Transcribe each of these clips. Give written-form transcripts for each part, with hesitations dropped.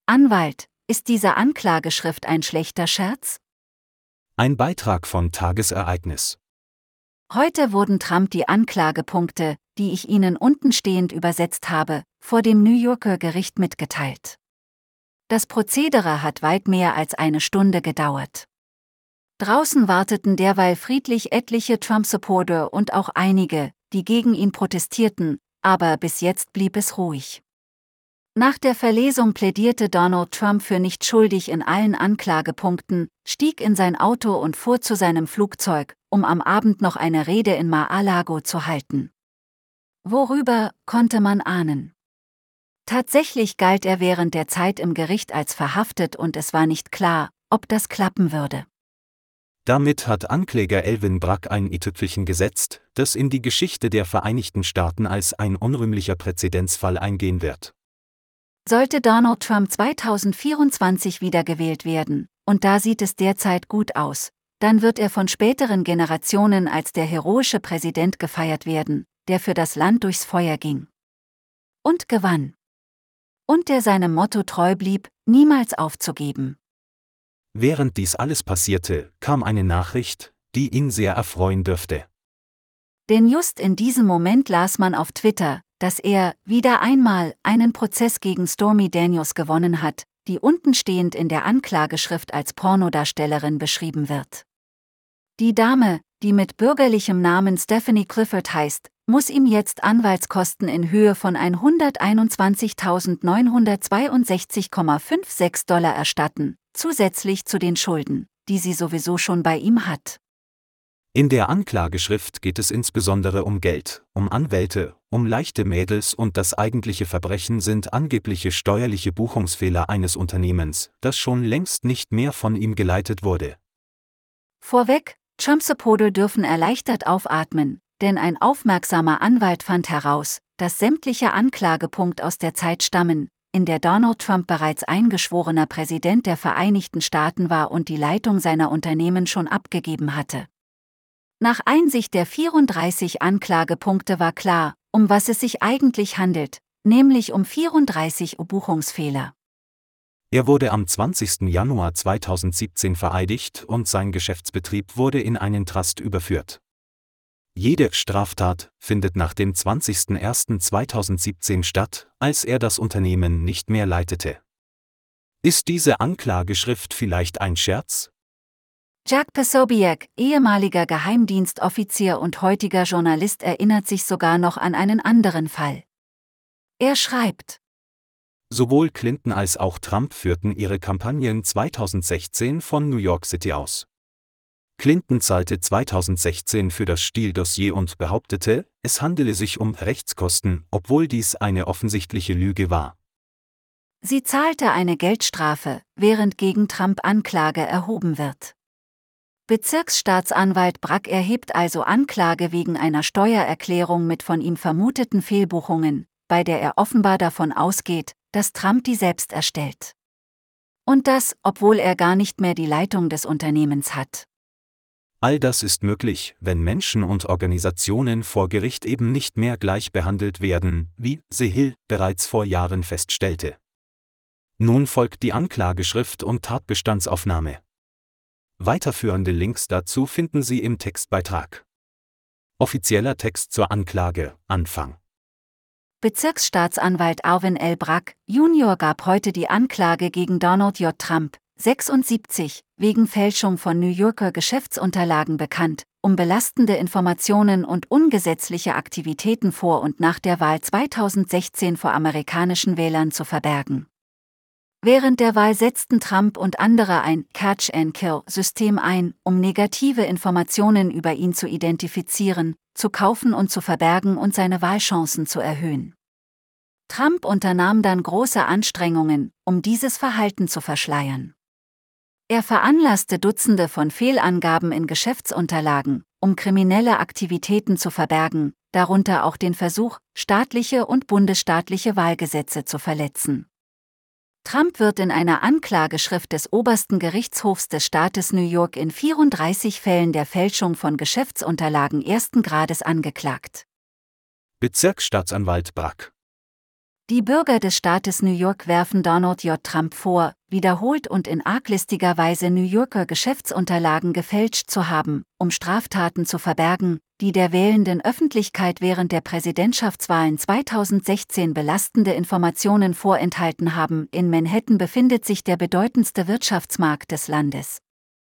Anwalt, ist diese Anklageschrift ein schlechter Scherz? Ein Beitrag von Tagesereignis. Heute wurden Trump die Anklagepunkte, die ich Ihnen untenstehend übersetzt habe, vor dem New Yorker Gericht mitgeteilt. Das Prozedere hat weit mehr als eine Stunde gedauert. Draußen warteten derweil friedlich etliche Trump-Supporter und auch einige, die gegen ihn protestierten, aber bis jetzt blieb es ruhig. Nach der Verlesung plädierte Donald Trump für nicht schuldig in allen Anklagepunkten, stieg in sein Auto und fuhr zu seinem Flugzeug, um am Abend noch eine Rede in Mar-a-Lago zu halten. Worüber, konnte man ahnen. Tatsächlich galt er während der Zeit im Gericht als verhaftet und es war nicht klar, ob das klappen würde. Damit hat Ankläger Alvin Bragg ein i-Tüpfelchen gesetzt, das in die Geschichte der Vereinigten Staaten als ein unrühmlicher Präzedenzfall eingehen wird. Sollte Donald Trump 2024 wiedergewählt werden, und da sieht es derzeit gut aus, dann wird er von späteren Generationen als der heroische Präsident gefeiert werden, der für das Land durchs Feuer ging. Und gewann. Und der seinem Motto treu blieb, niemals aufzugeben. Während dies alles passierte, kam eine Nachricht, die ihn sehr erfreuen dürfte. Denn just in diesem Moment las man auf Twitter, dass er, wieder einmal, einen Prozess gegen Stormy Daniels gewonnen hat, die untenstehend in der Anklageschrift als Pornodarstellerin beschrieben wird. Die Dame, die mit bürgerlichem Namen Stephanie Clifford heißt, muss ihm jetzt Anwaltskosten in Höhe von $121.962,56 erstatten, zusätzlich zu den Schulden, die sie sowieso schon bei ihm hat. In der Anklageschrift geht es insbesondere um Geld, um Anwälte, um leichte Mädels und das eigentliche Verbrechen sind angebliche steuerliche Buchungsfehler eines Unternehmens, das schon längst nicht mehr von ihm geleitet wurde. Vorweg, Trump-Supporter dürfen erleichtert aufatmen, denn ein aufmerksamer Anwalt fand heraus, dass sämtliche Anklagepunkte aus der Zeit stammen, in der Donald Trump bereits eingeschworener Präsident der Vereinigten Staaten war und die Leitung seiner Unternehmen schon abgegeben hatte. Nach Einsicht der 34 Anklagepunkte war klar, um was es sich eigentlich handelt, nämlich um 34 Buchungsfehler. Er wurde am 20. Januar 2017 vereidigt und sein Geschäftsbetrieb wurde in einen Trust überführt. Jede Straftat findet nach dem 20.01.2017 statt, als er das Unternehmen nicht mehr leitete. Ist diese Anklageschrift vielleicht ein Scherz? Jack Posobiec, ehemaliger Geheimdienstoffizier und heutiger Journalist, erinnert sich sogar noch an einen anderen Fall. Er schreibt: Sowohl Clinton als auch Trump führten ihre Kampagnen 2016 von New York City aus. Clinton zahlte 2016 für das Steele-Dossier und behauptete, es handele sich um Rechtskosten, obwohl dies eine offensichtliche Lüge war. Sie zahlte eine Geldstrafe, während gegen Trump Anklage erhoben wird. Bezirksstaatsanwalt Bragg erhebt also Anklage wegen einer Steuererklärung mit von ihm vermuteten Fehlbuchungen, bei der er offenbar davon ausgeht, dass Trump die selbst erstellt. Und das, obwohl er gar nicht mehr die Leitung des Unternehmens hat. All das ist möglich, wenn Menschen und Organisationen vor Gericht eben nicht mehr gleich behandelt werden, wie Hill bereits vor Jahren feststellte. Nun folgt die Anklageschrift und Tatbestandsaufnahme. Weiterführende Links dazu finden Sie im Textbeitrag. Offizieller Text zur Anklage, Anfang. Bezirksstaatsanwalt Alvin L. Bragg, Jr. gab heute die Anklage gegen Donald J. Trump, 76, wegen Fälschung von New Yorker Geschäftsunterlagen bekannt, um belastende Informationen und ungesetzliche Aktivitäten vor und nach der Wahl 2016 vor amerikanischen Wählern zu verbergen. Während der Wahl setzten Trump und andere ein Catch-and-Kill-System ein, um negative Informationen über ihn zu identifizieren, zu kaufen und zu verbergen und seine Wahlchancen zu erhöhen. Trump unternahm dann große Anstrengungen, um dieses Verhalten zu verschleiern. Er veranlasste Dutzende von Fehlangaben in Geschäftsunterlagen, um kriminelle Aktivitäten zu verbergen, darunter auch den Versuch, staatliche und bundesstaatliche Wahlgesetze zu verletzen. Trump wird in einer Anklageschrift des obersten Gerichtshofs des Staates New York in 34 Fällen der Fälschung von Geschäftsunterlagen ersten Grades angeklagt. Bezirksstaatsanwalt Bragg. Die Bürger des Staates New York werfen Donald J. Trump vor, wiederholt und in arglistiger Weise New Yorker Geschäftsunterlagen gefälscht zu haben, um Straftaten zu verbergen, die der wählenden Öffentlichkeit während der Präsidentschaftswahlen 2016 belastende Informationen vorenthalten haben. In Manhattan befindet sich der bedeutendste Wirtschaftsmarkt des Landes.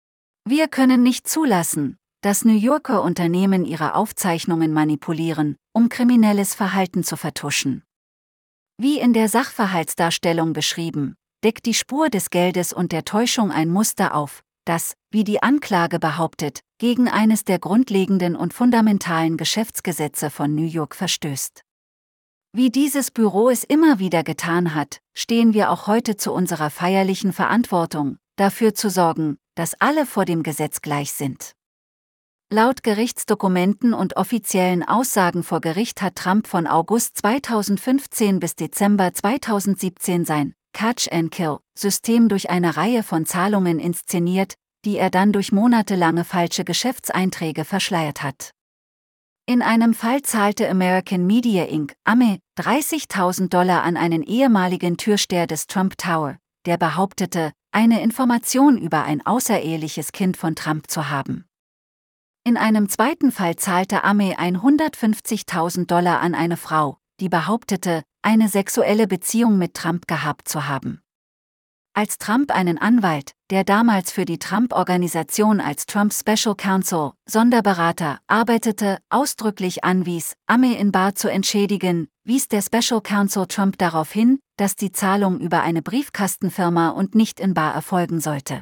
Wir können nicht zulassen, dass New Yorker Unternehmen ihre Aufzeichnungen manipulieren, um kriminelles Verhalten zu vertuschen. Wie in der Sachverhaltsdarstellung beschrieben, deckt die Spur des Geldes und der Täuschung ein Muster auf, das, wie die Anklage behauptet, gegen eines der grundlegenden und fundamentalen Geschäftsgesetze von New York verstößt. Wie dieses Büro es immer wieder getan hat, stehen wir auch heute zu unserer feierlichen Verantwortung, dafür zu sorgen, dass alle vor dem Gesetz gleich sind. Laut Gerichtsdokumenten und offiziellen Aussagen vor Gericht hat Trump von August 2015 bis Dezember 2017 sein Catch-and-Kill-System durch eine Reihe von Zahlungen inszeniert, die er dann durch monatelange falsche Geschäftseinträge verschleiert hat. In einem Fall zahlte American Media Inc. (AME) $30.000 an einen ehemaligen Türsteher des Trump Tower, der behauptete, eine Information über ein außereheliches Kind von Trump zu haben. In einem zweiten Fall zahlte AME $150.000 an eine Frau, die behauptete, eine sexuelle Beziehung mit Trump gehabt zu haben. Als Trump einen Anwalt, der damals für die Trump-Organisation als Trump Special Counsel, Sonderberater, arbeitete, ausdrücklich anwies, AME in bar zu entschädigen, wies der Special Counsel Trump darauf hin, dass die Zahlung über eine Briefkastenfirma und nicht in bar erfolgen sollte.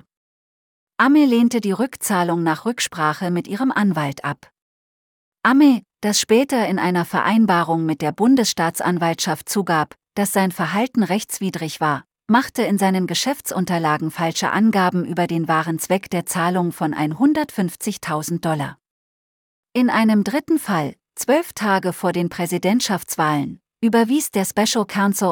AME lehnte die Rückzahlung nach Rücksprache mit ihrem Anwalt ab. AME, das später in einer Vereinbarung mit der Bundesstaatsanwaltschaft zugab, dass sein Verhalten rechtswidrig war, machte in seinen Geschäftsunterlagen falsche Angaben über den wahren Zweck der Zahlung von $150.000. In einem dritten Fall, 12 Tage vor den Präsidentschaftswahlen, überwies der Special Counsel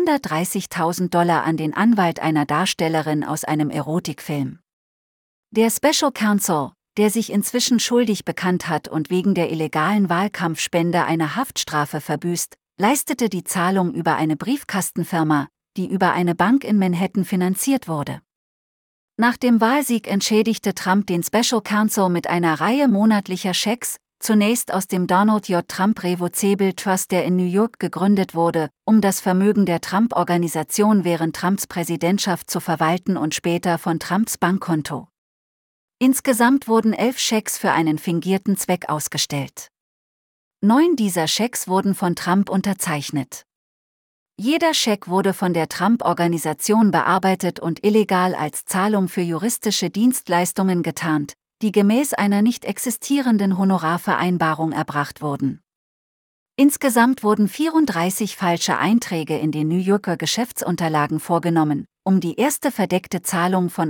$130.000 an den Anwalt einer Darstellerin aus einem Erotikfilm. Der Special Counsel, der sich inzwischen schuldig bekannt hat und wegen der illegalen Wahlkampfspende eine Haftstrafe verbüßt, leistete die Zahlung über eine Briefkastenfirma, die über eine Bank in Manhattan finanziert wurde. Nach dem Wahlsieg entschädigte Trump den Special Counsel mit einer Reihe monatlicher Schecks, zunächst aus dem Donald J. Trump Revocable Trust, der in New York gegründet wurde, um das Vermögen der Trump-Organisation während Trumps Präsidentschaft zu verwalten, und später von Trumps Bankkonto. Insgesamt wurden 11 Schecks für einen fingierten Zweck ausgestellt. 9 dieser Schecks wurden von Trump unterzeichnet. Jeder Scheck wurde von der Trump-Organisation bearbeitet und illegal als Zahlung für juristische Dienstleistungen getarnt, die gemäß einer nicht existierenden Honorarvereinbarung erbracht wurden. Insgesamt wurden 34 falsche Einträge in den New Yorker Geschäftsunterlagen vorgenommen, um die erste verdeckte Zahlung von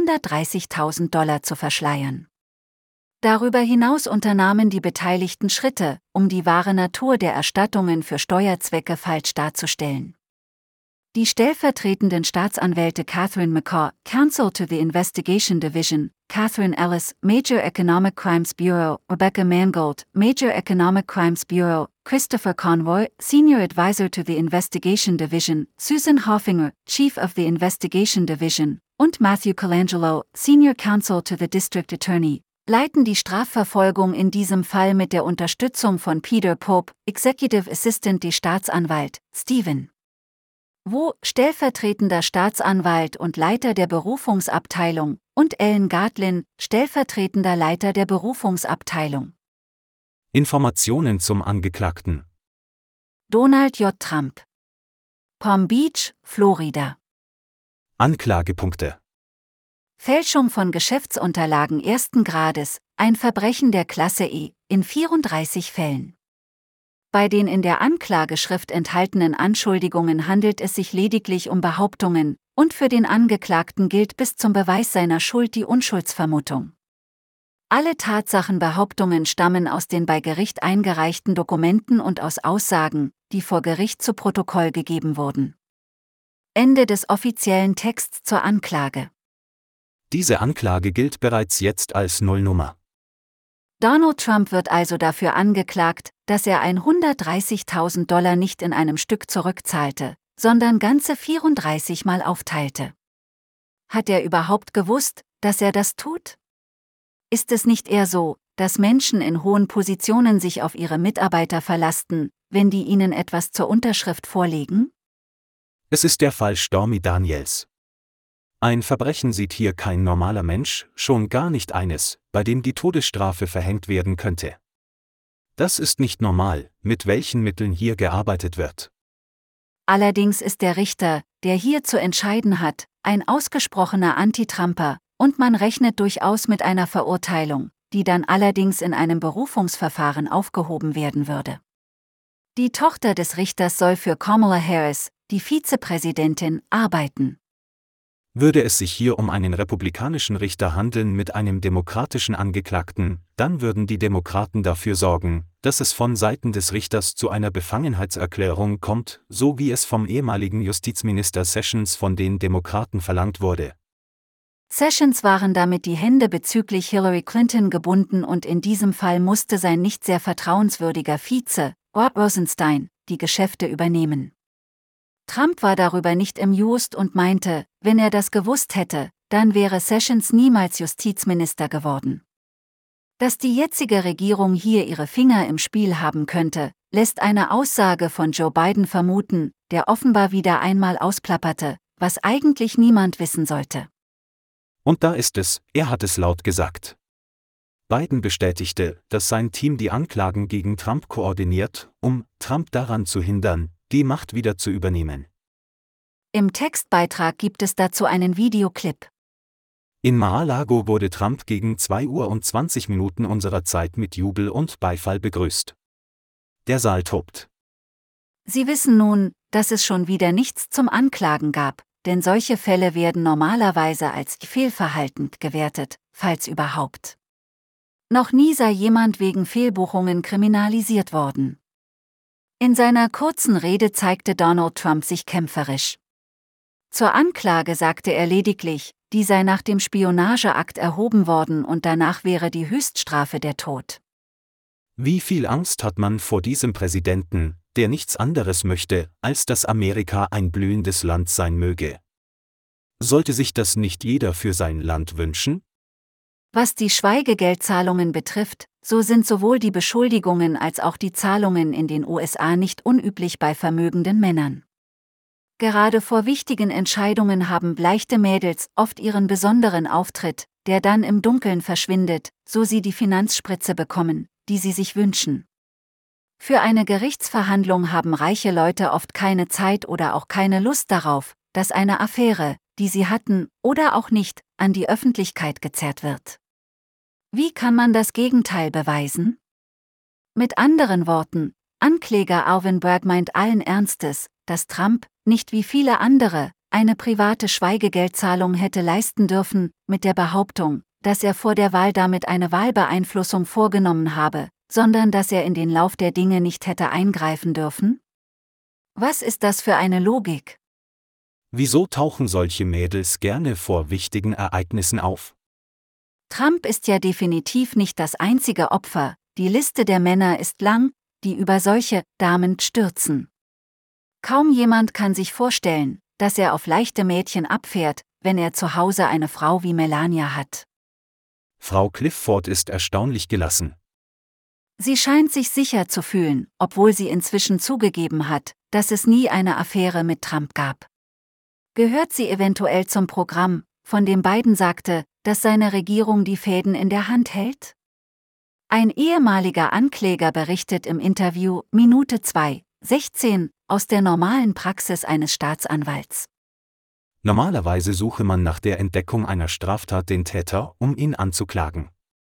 $130.000 zu verschleiern. Darüber hinaus unternahmen die Beteiligten Schritte, um die wahre Natur der Erstattungen für Steuerzwecke falsch darzustellen. Die stellvertretenden Staatsanwälte Catherine McCaw, Counsel to the Investigation Division, Catherine Ellis, Major Economic Crimes Bureau, Rebecca Mangold, Major Economic Crimes Bureau, Christopher Conroy, Senior Advisor to the Investigation Division, Susan Hoffinger, Chief of the Investigation Division, und Matthew Colangelo, Senior Counsel to the District Attorney, leiten die Strafverfolgung in diesem Fall mit der Unterstützung von Peter Pope, Executive Assistant des Staatsanwalt, Stephen Wu, stellvertretender Staatsanwalt und Leiter der Berufungsabteilung, und Ellen Gartlin, stellvertretender Leiter der Berufungsabteilung. Informationen zum Angeklagten. Donald J. Trump. Palm Beach, Florida. Anklagepunkte. Fälschung von Geschäftsunterlagen ersten Grades, ein Verbrechen der Klasse E, in 34 Fällen. Bei den in der Anklageschrift enthaltenen Anschuldigungen handelt es sich lediglich um Behauptungen, und für den Angeklagten gilt bis zum Beweis seiner Schuld die Unschuldsvermutung. Alle Tatsachenbehauptungen stammen aus den bei Gericht eingereichten Dokumenten und aus Aussagen, die vor Gericht zu Protokoll gegeben wurden. Ende des offiziellen Texts zur Anklage. Diese Anklage gilt bereits jetzt als Nullnummer. Donald Trump wird also dafür angeklagt, dass er $130.000 nicht in einem Stück zurückzahlte, sondern ganze 34 Mal aufteilte. Hat er überhaupt gewusst, dass er das tut? Ist es nicht eher so, dass Menschen in hohen Positionen sich auf ihre Mitarbeiter verlasten, wenn die ihnen etwas zur Unterschrift vorlegen? Es ist der Fall Stormy Daniels. Ein Verbrechen sieht hier kein normaler Mensch, schon gar nicht eines, bei dem die Todesstrafe verhängt werden könnte. Das ist nicht normal, mit welchen Mitteln hier gearbeitet wird. Allerdings ist der Richter, der hier zu entscheiden hat, ein ausgesprochener Anti-Trumper, und man rechnet durchaus mit einer Verurteilung, die dann allerdings in einem Berufungsverfahren aufgehoben werden würde. Die Tochter des Richters soll für Kamala Harris, die Vizepräsidentin, arbeiten. Würde es sich hier um einen republikanischen Richter handeln mit einem demokratischen Angeklagten, dann würden die Demokraten dafür sorgen, dass es von Seiten des Richters zu einer Befangenheitserklärung kommt, so wie es vom ehemaligen Justizminister Sessions von den Demokraten verlangt wurde. Sessions waren damit die Hände bezüglich Hillary Clinton gebunden und in diesem Fall musste sein nicht sehr vertrauenswürdiger Vize, Rod Rosenstein, die Geschäfte übernehmen. Trump war darüber nicht amused und meinte, wenn er das gewusst hätte, dann wäre Sessions niemals Justizminister geworden. Dass die jetzige Regierung hier ihre Finger im Spiel haben könnte, lässt eine Aussage von Joe Biden vermuten, der offenbar wieder einmal ausplapperte, was eigentlich niemand wissen sollte. Und da ist es, er hat es laut gesagt. Biden bestätigte, dass sein Team die Anklagen gegen Trump koordiniert, um Trump daran zu hindern, die Macht wieder zu übernehmen. Im Textbeitrag gibt es dazu einen Videoclip. In Mar-a-Lago wurde Trump gegen 2:20 Uhr unserer Zeit mit Jubel und Beifall begrüßt. Der Saal tobt. Sie wissen nun, dass es schon wieder nichts zum Anklagen gab, denn solche Fälle werden normalerweise als fehlverhalten gewertet, falls überhaupt. Noch nie sei jemand wegen Fehlbuchungen kriminalisiert worden. In seiner kurzen Rede zeigte Donald Trump sich kämpferisch. Zur Anklage sagte er lediglich, die sei nach dem Spionageakt erhoben worden und danach wäre die Höchststrafe der Tod. Wie viel Angst hat man vor diesem Präsidenten, der nichts anderes möchte, als dass Amerika ein blühendes Land sein möge? Sollte sich das nicht jeder für sein Land wünschen? Was die Schweigegeldzahlungen betrifft, so sind sowohl die Beschuldigungen als auch die Zahlungen in den USA nicht unüblich bei vermögenden Männern. Gerade vor wichtigen Entscheidungen haben bleichte Mädels oft ihren besonderen Auftritt, der dann im Dunkeln verschwindet, so sie die Finanzspritze bekommen, die sie sich wünschen. Für eine Gerichtsverhandlung haben reiche Leute oft keine Zeit oder auch keine Lust darauf, dass eine Affäre, die sie hatten, oder auch nicht, an die Öffentlichkeit gezerrt wird. Wie kann man das Gegenteil beweisen? Mit anderen Worten, Ankläger Alvin Bragg meint allen Ernstes, dass Trump, nicht wie viele andere, eine private Schweigegeldzahlung hätte leisten dürfen, mit der Behauptung, dass er vor der Wahl damit eine Wahlbeeinflussung vorgenommen habe, sondern dass er in den Lauf der Dinge nicht hätte eingreifen dürfen? Was ist das für eine Logik? Wieso tauchen solche Mädels gerne vor wichtigen Ereignissen auf? Trump ist ja definitiv nicht das einzige Opfer, die Liste der Männer ist lang, die über solche Damen stürzen. Kaum jemand kann sich vorstellen, dass er auf leichte Mädchen abfährt, wenn er zu Hause eine Frau wie Melania hat. Frau Clifford ist erstaunlich gelassen. Sie scheint sich sicher zu fühlen, obwohl sie inzwischen zugegeben hat, dass es nie eine Affäre mit Trump gab. Gehört sie eventuell zum Programm, von dem Biden sagte, dass seine Regierung die Fäden in der Hand hält? Ein ehemaliger Ankläger berichtet im Interview Minute 2:16 aus der normalen Praxis eines Staatsanwalts. Normalerweise suche man nach der Entdeckung einer Straftat den Täter, um ihn anzuklagen.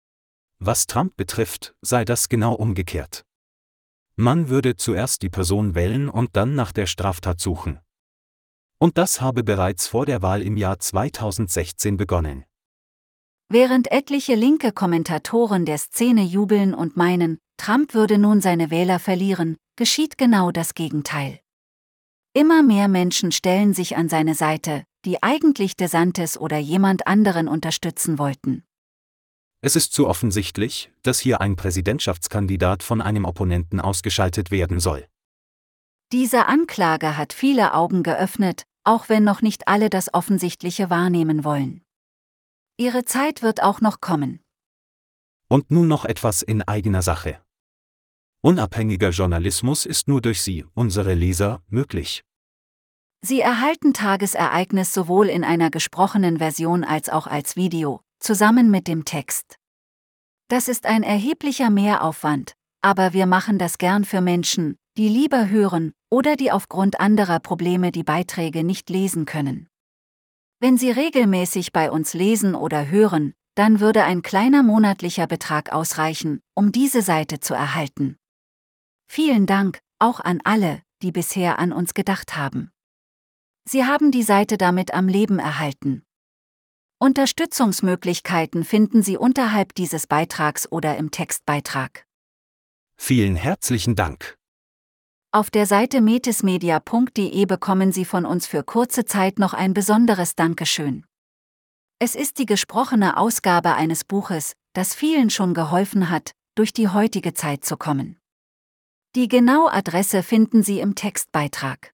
Was Trump betrifft, sei das genau umgekehrt. Man würde zuerst die Person wählen und dann nach der Straftat suchen. Und das habe bereits vor der Wahl im Jahr 2016 begonnen. Während etliche linke Kommentatoren der Szene jubeln und meinen, Trump würde nun seine Wähler verlieren, geschieht genau das Gegenteil. Immer mehr Menschen stellen sich an seine Seite, die eigentlich DeSantis oder jemand anderen unterstützen wollten. Es ist zu offensichtlich, dass hier ein Präsidentschaftskandidat von einem Opponenten ausgeschaltet werden soll. Diese Anklage hat viele Augen geöffnet, auch wenn noch nicht alle das Offensichtliche wahrnehmen wollen. Ihre Zeit wird auch noch kommen. Und nun noch etwas in eigener Sache. Unabhängiger Journalismus ist nur durch Sie, unsere Leser, möglich. Sie erhalten Tagesereignis sowohl in einer gesprochenen Version als auch als Video, zusammen mit dem Text. Das ist ein erheblicher Mehraufwand, aber wir machen das gern für Menschen, die lieber hören oder die aufgrund anderer Probleme die Beiträge nicht lesen können. Wenn Sie regelmäßig bei uns lesen oder hören, dann würde ein kleiner monatlicher Betrag ausreichen, um diese Seite zu erhalten. Vielen Dank, auch an alle, die bisher an uns gedacht haben. Sie haben die Seite damit am Leben erhalten. Unterstützungsmöglichkeiten finden Sie unterhalb dieses Beitrags oder im Textbeitrag. Vielen herzlichen Dank. Auf der Seite metismedia.de bekommen Sie von uns für kurze Zeit noch ein besonderes Dankeschön. Es ist die gesprochene Ausgabe eines Buches, das vielen schon geholfen hat, durch die heutige Zeit zu kommen. Die genaue Adresse finden Sie im Textbeitrag.